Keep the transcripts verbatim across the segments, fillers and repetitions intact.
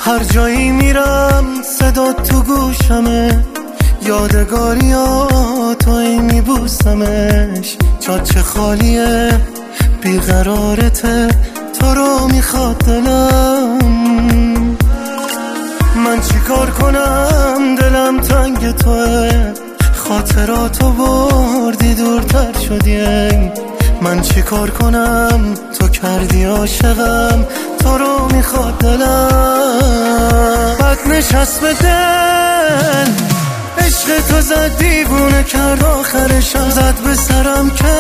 هر جایی میرم صدا تو گوشمه، یادگاریاتو میبوسمش. جاچه خالیه بیقرارته، تو رو میخواد دلم. من چی کار کنم دلم تنگ توه، خاطراتو بردی دورتر شدی. من چی کار کنم تو کردی عاشقم، تو رو میخواد دلم. بد نشست به دل عشق تو زد دیوونه کرد، آخرشم زد به سرم که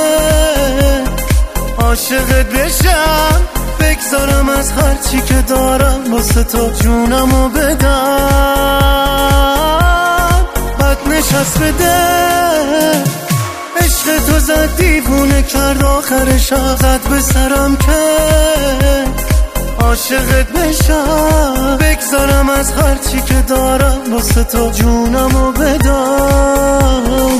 عاشقت بشم، بگذارم از هر چی که دارم واسه تو جونمو بدم. بد نشست به دل عشق تو زد دیوونه کرد، آخرشم زد به سرم که عاشقت بشم، بگذارم از هر چی که دارم واسه تو جونمو بدم.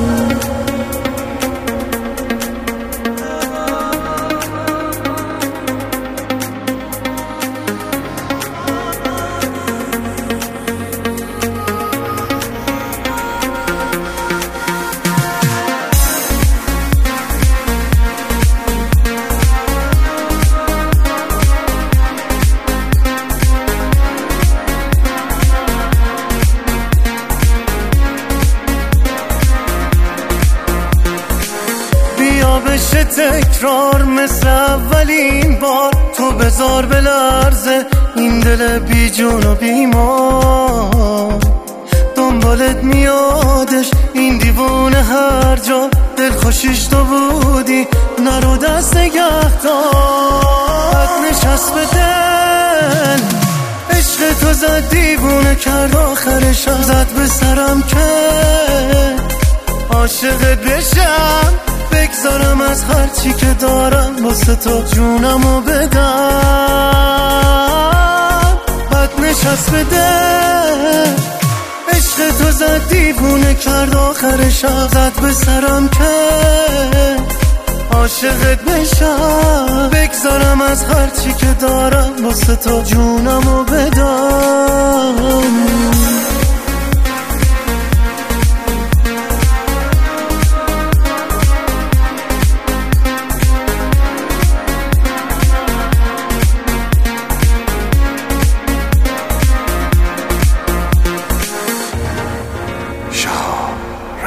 بشه تکرار مثل اولین بار، تو بذار بلرزه این دل بی جون و بیمار. دنبالت میادش این دیوونه هر جا، دل خوشیش تو بودی نرو دست نگه دار. بد نشست به دل عشق تو زد دیوونه کرد، آخرشم زد به سرم که عاشقت بشم، بگذارم از هر چی که دارم واسه تو جونمو بدم. بد نشست به دل عشق تو زد دیوونه کرد، آخرشم زد به سرم که عاشقت بشم، بگذارم از هر چی که دارم واسه تو جونمو بدم.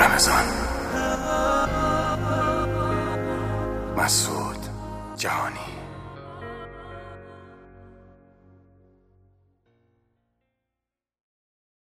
مسعود جهانی.